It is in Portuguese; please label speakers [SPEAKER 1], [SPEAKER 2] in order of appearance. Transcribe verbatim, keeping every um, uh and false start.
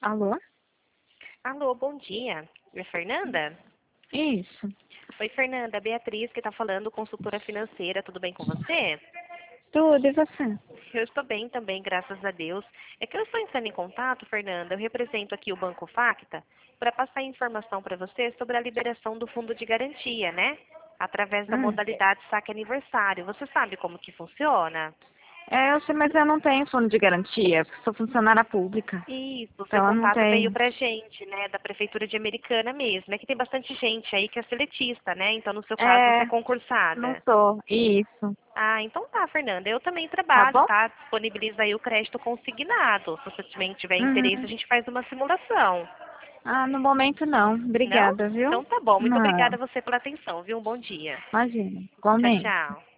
[SPEAKER 1] Alô?
[SPEAKER 2] Alô, bom dia. É Fernanda?
[SPEAKER 1] Isso.
[SPEAKER 2] Oi, Fernanda. Beatriz que está falando, consultora financeira. Tudo bem com você?
[SPEAKER 1] Tudo, e você?
[SPEAKER 2] Eu estou bem também, graças a Deus. É que eu estou entrando em contato, Fernanda. Eu represento aqui o Banco Facta para passar informação para você sobre a liberação do fundo de garantia, né? Através da
[SPEAKER 1] Hum.
[SPEAKER 2] modalidade saque aniversário. Você sabe como que funciona?
[SPEAKER 1] É, eu sei, mas eu não tenho fundo de garantia, porque sou funcionária pública.
[SPEAKER 2] Isso, o seu
[SPEAKER 1] Então eu não
[SPEAKER 2] contato veio
[SPEAKER 1] tenho.
[SPEAKER 2] pra gente, né, da Prefeitura de Americana mesmo. É que tem bastante gente aí que é seletista, né? Então, no seu caso, você
[SPEAKER 1] É,
[SPEAKER 2] é
[SPEAKER 1] não
[SPEAKER 2] concursada.
[SPEAKER 1] sou. Isso.
[SPEAKER 2] Ah, então tá, Fernanda. Eu também
[SPEAKER 1] Tá
[SPEAKER 2] trabalho,
[SPEAKER 1] bom?
[SPEAKER 2] tá? Disponibiliza aí o crédito consignado. Se você também tiver interesse, a
[SPEAKER 1] Uhum.
[SPEAKER 2] gente faz uma simulação.
[SPEAKER 1] Ah, no momento não.
[SPEAKER 2] Não?
[SPEAKER 1] Obrigada, viu?
[SPEAKER 2] Então tá bom. Muito obrigada
[SPEAKER 1] Não,
[SPEAKER 2] a você pela atenção, viu? Um bom dia.
[SPEAKER 1] imagina.
[SPEAKER 2] Tchau,
[SPEAKER 1] Igualmente.
[SPEAKER 2] tchau.